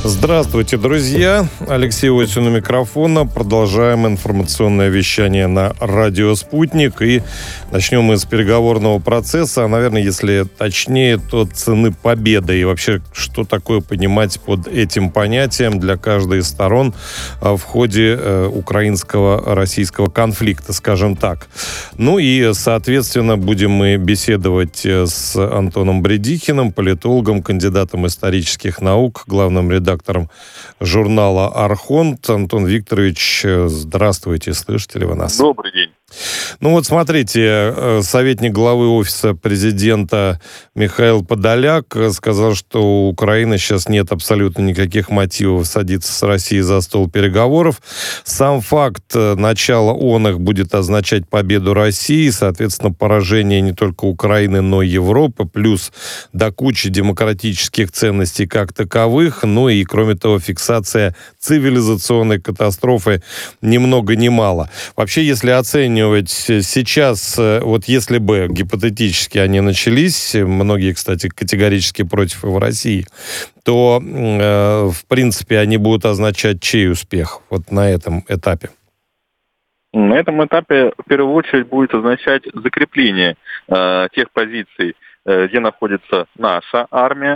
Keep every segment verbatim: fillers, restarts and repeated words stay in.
Здравствуйте, друзья. Алексей Осин у микрофона. Продолжаем информационное вещание на радио «Спутник». И начнем мы с переговорного процесса. А, наверное, если точнее, то цены победы. И вообще, что такое понимать под этим понятием для каждой из сторон в ходе э, украинско-российского конфликта, скажем так. Ну и, соответственно, будем мы беседовать с Антоном Бредихиным, политологом, кандидатом исторических наук, главным редактором редактором журнала «Архонт». Антон Викторович, здравствуйте, слышите ли вы нас? Добрый день. Ну вот смотрите, советник главы офиса президента Михаил Подоляк сказал, что у Украины сейчас нет абсолютно никаких мотивов садиться с Россией за стол переговоров. Сам факт начала он их будет означать победу России, соответственно, поражение не только Украины, но и Европы, плюс до кучи демократических ценностей как таковых, ну и, кроме того, фиксация цивилизационной катастрофы ни много ни мало. Вообще, если оценивать сейчас, вот если бы гипотетически они начались, многие, кстати, категорически против и в России, то, э, в принципе, они будут означать чей успех вот на этом этапе? На этом этапе, в первую очередь, будет означать закрепление э, тех позиций, э, где находится наша армия,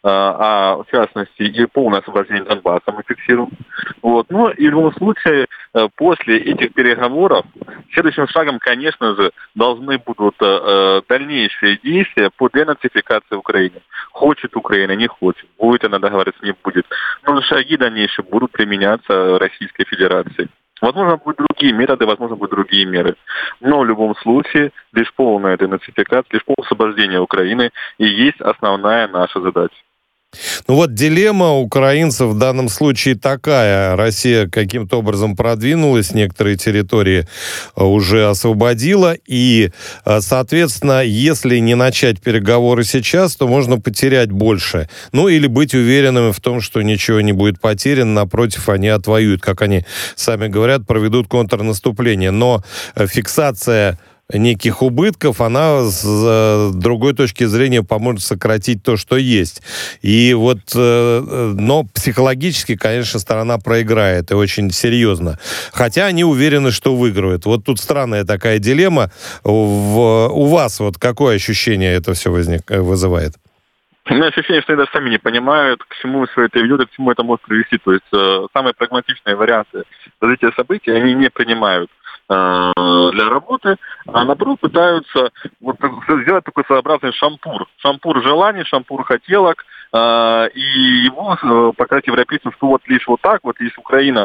а в частности и полное освобождение Донбасса мы фиксируем. Вот. Ну и в любом случае, после этих переговоров, следующим шагом, конечно же, должны будут э, дальнейшие действия по денацификации Украины. Хочет Украина, не хочет, будет она договариваться, не будет. Но шаги дальнейшие будут применяться Российской Федерацией. Возможно, будут другие методы, возможно, будут другие меры. Но в любом случае, лишь полная денацификация, лишь полное освобождение Украины и есть основная наша задача. Ну вот дилемма украинцев в данном случае такая. Россия каким-то образом продвинулась, некоторые территории уже освободила. И, соответственно, если не начать переговоры сейчас, то можно потерять больше. Ну или быть уверенными в том, что ничего не будет потеряно. Напротив, они отвоюют, как они сами говорят, проведут контрнаступление. Но фиксация неких убытков, она с другой точки зрения поможет сократить то, что есть. И вот, но психологически, конечно, сторона проиграет, и очень серьезно. Хотя они уверены, что выиграют. Вот тут странная такая дилемма. В, у вас вот какое ощущение это все возник, вызывает? У меня ощущение, что они даже сами не понимают, к чему все это ведет и к чему это может привести. То есть э, самые прагматичные варианты развития событий они не принимают для работы, а наоборот пытаются вот сделать такой своеобразный шампур. Шампур желаний, шампур хотелок, э, и его показать европейцам, что вот лишь вот так, вот лишь Украина,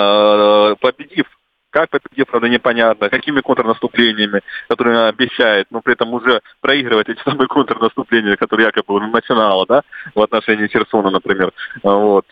э, победив, как победив, правда, непонятно, какими контрнаступлениями, которые она обещает, но при этом уже проигрывать эти самые контрнаступления, которые якобы уже начинала, да, в отношении Херсона, например. Вот.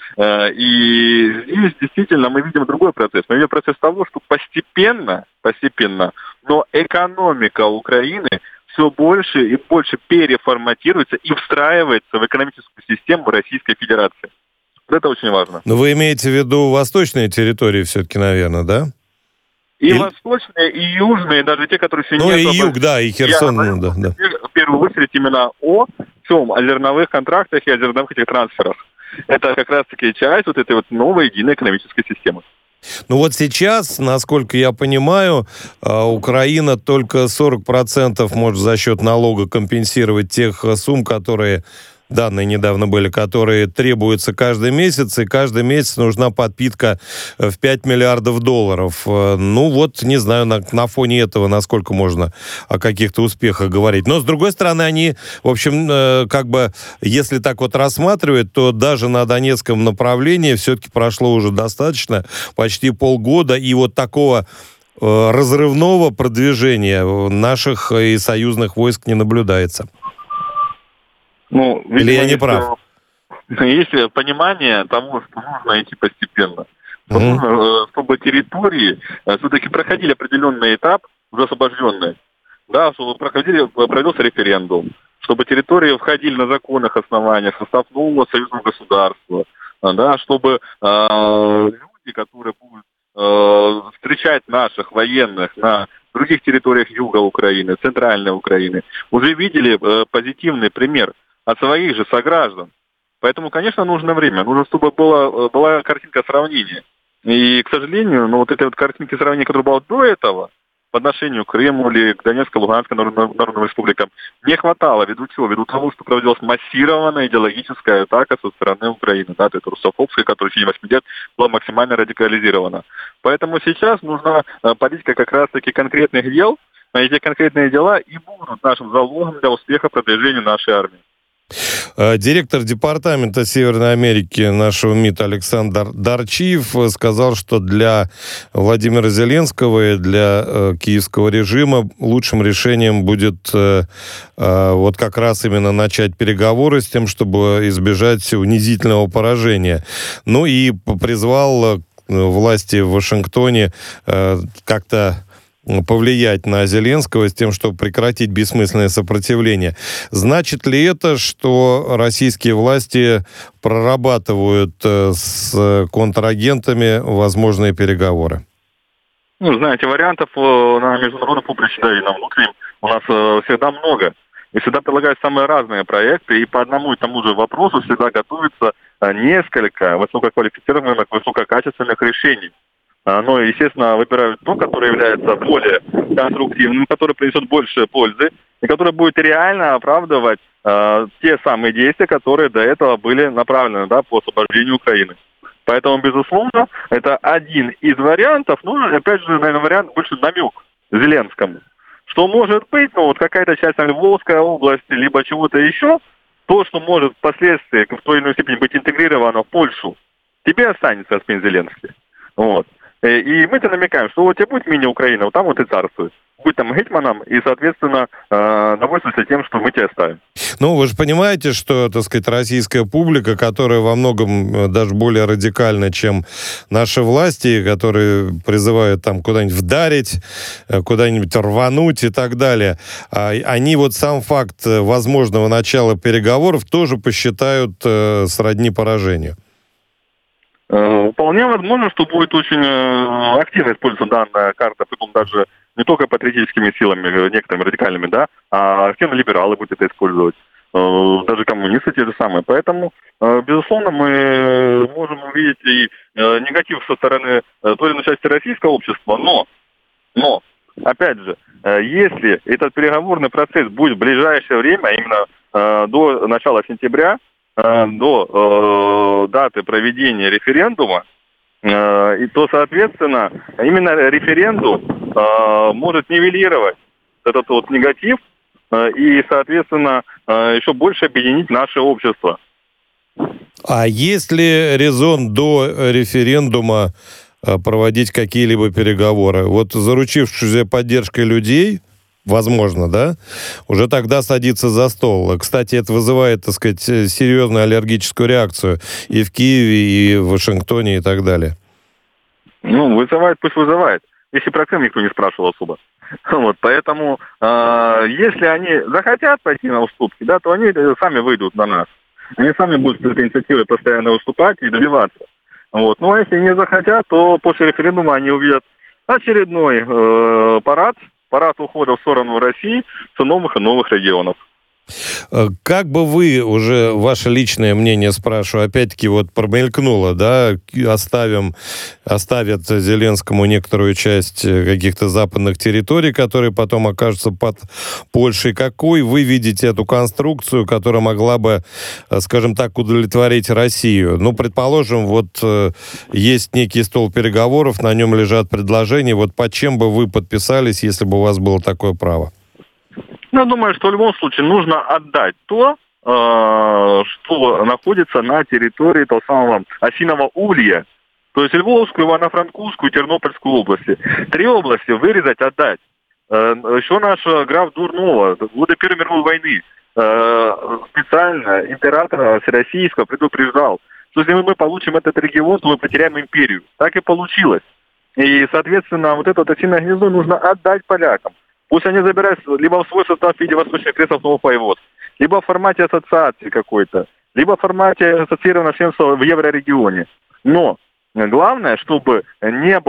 И здесь действительно мы видим другой процесс. Мы видим процесс того, что постепенно, постепенно, но экономика Украины все больше и больше переформатируется и встраивается в экономическую систему Российской Федерации. Это очень важно. Но вы имеете в виду восточные территории все-таки, наверное, да? И, и восточные, и южные, даже те, которые еще ну, не... Ну, и юг, да, и Херсон, Я, ну, да, да. В первую очередь именно о чем? О зерновых контрактах и о зерновых этих трансферах. Это как раз-таки часть вот этой вот новой единой экономической системы. Ну вот сейчас, насколько я понимаю, Украина только сорок процентов может за счет налога компенсировать тех сумм, которые... данные недавно были, которые требуются каждый месяц, и каждый месяц нужна подпитка в пять миллиардов долларов. Ну вот, не знаю, на, на фоне этого, насколько можно о каких-то успехах говорить. Но, с другой стороны, они, в общем, э, как бы, если так вот рассматривать, то даже на Донецком направлении все-таки прошло уже достаточно, почти полгода, и вот такого э, разрывного продвижения наших и союзных войск не наблюдается. Ну, видимо, или я не прав? Есть понимание того, что нужно идти постепенно. Mm-hmm. Нужно, чтобы территории все-таки проходили определенный этап, уже освобожденные, да, чтобы проходили, провелся референдум, чтобы территории входили на законных основаниях в состав нового союзного государства, да, чтобы э, люди, которые будут э, встречать наших военных на других территориях юга Украины, центральной Украины, уже видели э, позитивный пример от своих же сограждан. Поэтому, конечно, нужно время. Нужно, чтобы была, была картинка сравнения. И, к сожалению, ну, вот этой вот картинки сравнения, которая была до этого, по отношению к Крыму или к Донецкой, Луганской народным, народным республикам, не хватало ввиду чего? Ввиду того, что проводилась массированная идеологическая атака со стороны Украины. Да, это русофобская, которая в течение восьми лет была максимально радикализирована. Поэтому сейчас нужна политика как раз-таки конкретных дел, а эти конкретные дела и будут нашим залогом для успеха продвижения нашей армии. Директор департамента Северной Америки нашего МИД Александр Дарчиев сказал, что для Владимира Зеленского и для э, киевского режима лучшим решением будет э, э, вот как раз именно начать переговоры с тем, чтобы избежать унизительного поражения. Ну и призвал власти в Вашингтоне э, как-то повлиять на Зеленского с тем, чтобы прекратить бессмысленное сопротивление. Значит ли это, что российские власти прорабатывают с контрагентами возможные переговоры? Ну, знаете, вариантов на международном поприще, да, и на внутреннем у нас всегда много. И всегда предлагают самые разные проекты, и по одному и тому же вопросу всегда готовится несколько высококвалифицированных, высококачественных решений. Но, естественно, выбирают то, которое является более конструктивным, которое принесет больше пользы и которое будет реально оправдывать э, те самые действия, которые до этого были направлены, да, по освобождению Украины. Поэтому, безусловно, это один из вариантов, ну, опять же, наверное, вариант больше намек Зеленскому. Что может быть, ну, вот какая-то часть там, Львовской области, либо чего-то еще, то, что может впоследствии в той или иной степени быть интегрировано в Польшу, тебе останется, господин Зеленский. Вот. И мы-то намекаем, что вот тебе будет мини-Украина, вот там вот и царствует. Будь там гетьманом и, соответственно, э, довольствуйся тем, что мы тебя оставим. Ну, вы же понимаете, что, так сказать, российская публика, которая во многом даже более радикальна, чем наши власти, которые призывают там куда-нибудь вдарить, куда-нибудь рвануть и так далее, они вот сам факт возможного начала переговоров тоже посчитают э, сродни поражению. Вполне возможно, что будет очень активно использоваться данная карта, притом даже не только патриотическими силами, некоторыми радикальными, да, а активно либералы будут это использовать, даже коммунисты те же самые. Поэтому, безусловно, мы можем увидеть и негатив со стороны той или иной части российского общества, но, но, опять же, если этот переговорный процесс будет в ближайшее время, именно до начала сентября, до э, даты проведения референдума, э, и то, соответственно, именно референдум э, может нивелировать этот вот негатив э, и, соответственно, э, еще больше объединить наше общество. А есть ли резон до референдума проводить какие-либо переговоры? Вот заручившись поддержкой людей, возможно, да, уже тогда садиться за стол. Кстати, это вызывает, так сказать, серьезную аллергическую реакцию и в Киеве, и в Вашингтоне, и так далее. Ну, вызывает, пусть вызывает. Если про Крым никто не спрашивал особо. Вот, поэтому, э, если они захотят пойти на уступки, да, то они сами выйдут на нас. Они сами будут с этой инициативой постоянно выступать и добиваться. Вот. Ну, а если не захотят, то после референдума они увидят очередной э, парад, парад ухода в сторону России с новых и новых регионов. Как бы вы, уже ваше личное мнение спрашиваю, опять-таки вот промелькнуло, да, оставим, оставят Зеленскому некоторую часть каких-то западных территорий, которые потом окажутся под Польшей. Какой вы видите эту конструкцию, которая могла бы, скажем так, удовлетворить Россию? Ну, предположим, вот есть некий стол переговоров, на нем лежат предложения, вот под чем бы вы подписались, если бы у вас было такое право? Ну, я думаю, что в любом случае нужно отдать то, э, что находится на территории того самого осиного улья. То есть Львовскую, Ивано-Франковскую, Тернопольскую области. Три области вырезать, отдать. Э, еще наш граф Дурнова, в годы Первой мировой войны, э, специально императора Всероссийского предупреждал, что если мы получим этот регион, то мы потеряем империю. Так и получилось. И, соответственно, вот это вот осиное гнездо нужно отдать полякам. Пусть они забирают либо в свой состав в виде восточных крестов новых воеводств, либо в формате ассоциации какой-то, либо в формате ассоциированного членства в еврорегионе. Но главное, чтобы не было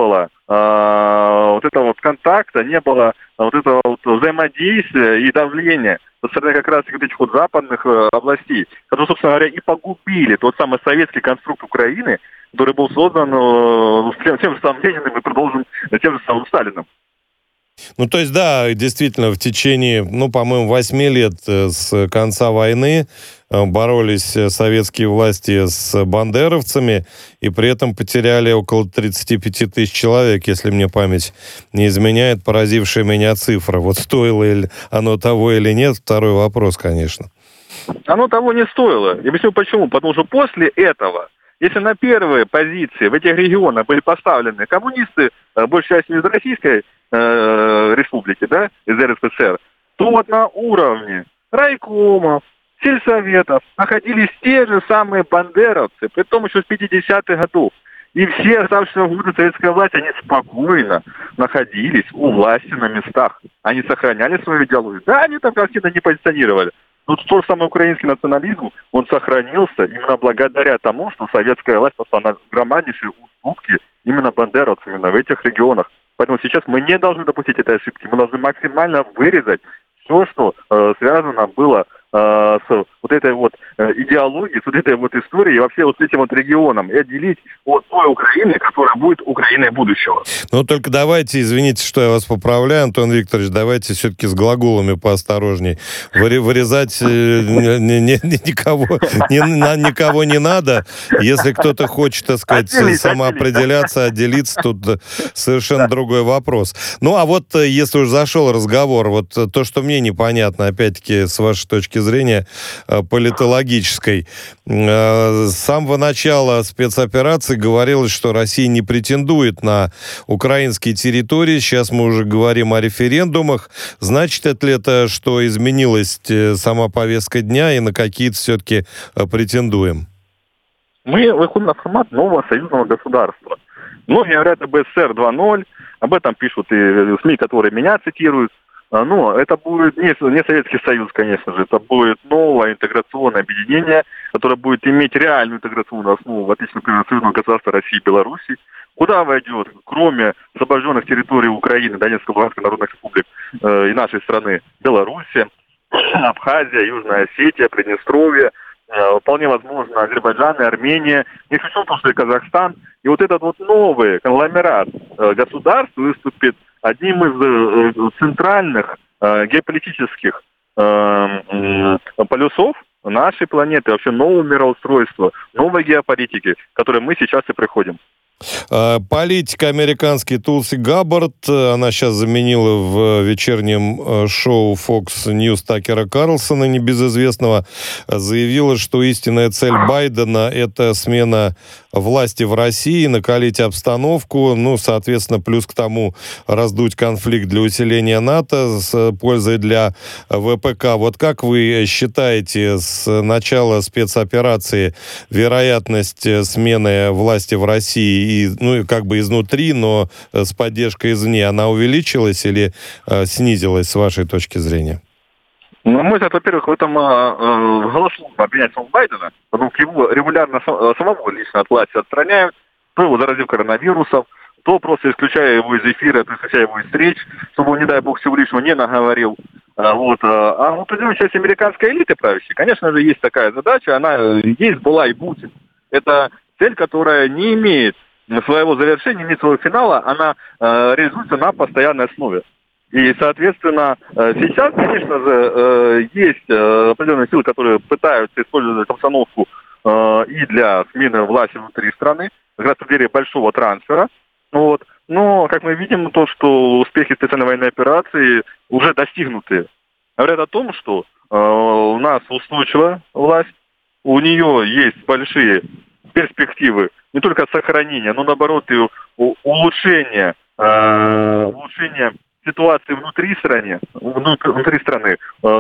вот этого вот контакта, не было вот этого вот взаимодействия и давления со стороны как раз вот этих вот западных областей, которые, собственно говоря, и погубили тот самый советский конструкт Украины, который был создан тем, тем же самым Лениным и продолжен тем же самым Сталиным. Ну, то есть, да, действительно, в течение, ну, по-моему, восьми лет с конца войны боролись советские власти с бандеровцами и при этом потеряли около тридцать пять тысяч человек, если мне память не изменяет, поразившая меня цифра. Вот стоило ли оно того или нет, второй вопрос, конечно. Оно того не стоило. Я объясню почему. Потому что после этого, если на первые позиции в этих регионах были поставлены коммунисты, большей частью из Российской э, республики, да, из РСФСР, то вот на уровне райкомов, сельсоветов находились те же самые бандеровцы, при том еще с пятидесятых годов. И все оставшиеся годы советской власти, они спокойно находились у власти на местах. Они сохраняли свою идеологию. Да, они там как-то не позиционировали. Но тот же самый украинский национализм, он сохранился именно благодаря тому, что советская власть пошла на громаднейшие уступки именно бандеровцам, именно в этих регионах. Поэтому сейчас мы не должны допустить этой ошибки. Мы должны максимально вырезать все, что э, связано было э, с вот этой вот э, идеологией, с вот этой вот историей, и вообще вот с этим вот регионом, и отделить от той Украины, которая будет Украиной будущего. Ну, только давайте, извините, что я вас поправляю, Антон Викторович, давайте все-таки с глаголами поосторожней. Вырезать никого никого не надо. Если кто-то хочет, так сказать, самоопределяться, отделиться, тут совершенно другой вопрос. Ну, а вот если уж зашел разговор, вот то, что мне непонятно, опять-таки, с вашей точки зрения, политологической. С самого начала спецоперации говорилось, что Россия не претендует на украинские территории. Сейчас мы уже говорим о референдумах. Значит это ли это, что изменилась сама повестка дня и на какие-то все-таки претендуем? Мы выходим на формат нового союзного государства. Многие говорят об СССР два ноль, об этом пишут и СМИ, которые меня цитируют. Но это будет не, не Советский Союз, конечно же, это будет новое интеграционное объединение, которое будет иметь реальную интеграционную основу в отличие от союзного государства России и Беларуси, куда войдет, кроме освобожденных территорий Украины, Донецкой, Луганской народных республик э, и нашей страны, Беларусь, Абхазия, Южная Осетия, Приднестровье, э, вполне возможно Азербайджан и Армения, не исключен то, что и Казахстан. И вот этот вот новый конгломерат э, государств выступит одним из э, центральных э, геополитических э, э, полюсов нашей планеты, вообще нового мироустройства, новой геополитики, к которой мы сейчас и приходим. Политик американский Тулси Габбард, она сейчас заменила в вечернем шоу Fox News Такера Карлсона, небезызвестного, заявила, что истинная цель Байдена – это смена власти в России, накалить обстановку, ну, соответственно, плюс к тому раздуть конфликт для усиления НАТО с пользой для ВПК. Вот как вы считаете, с начала спецоперации вероятность смены власти в России и, ну, как бы изнутри, но с поддержкой извне, она увеличилась или э, снизилась с вашей точки зрения? На мой взгляд, во-первых, в этом э, голословно обвинять самого Байдена, потому что его регулярно самого лично от власти отстраняют, то его заразив коронавирусом, то просто исключая его из эфира, то исключая его из встреч, чтобы он, не дай бог, всего лишнего не наговорил. А, вот, а у определенной части американской элиты правящей, конечно же, есть такая задача, она есть, была и будет. Это цель, которая не имеет своего завершения, не имеет своего финала, она э, реализуется на постоянной основе. И, соответственно, сейчас, конечно же, есть определенные силы, которые пытаются использовать обстановку и для смены власти внутри страны, как раз в преддверии большого трансфера. Вот. Но, как мы видим, то, что успехи специальной военной операции уже достигнуты. Говорят о том, что у нас устойчивая власть, у нее есть большие перспективы не только сохранения, но, наоборот, и улучшения, улучшения ситуации внутри страны, внутри страны,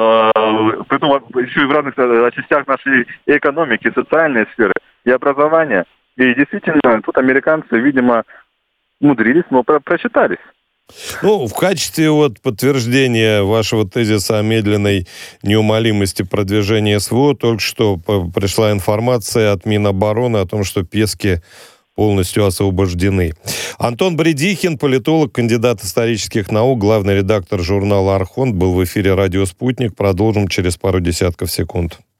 притом еще и в разных частях нашей экономики, социальной сферы и образования. И действительно, тут американцы, видимо, умудрились, но просчитались. Ну, в качестве вот подтверждения вашего тезиса о медленной неумолимости продвижения СВО только что пришла информация от Минобороны о том, что Пески полностью освобождены. Антон Бредихин, политолог, кандидат исторических наук, главный редактор журнала «Архонт», был в эфире «Радио Спутник». Продолжим через пару десятков секунд.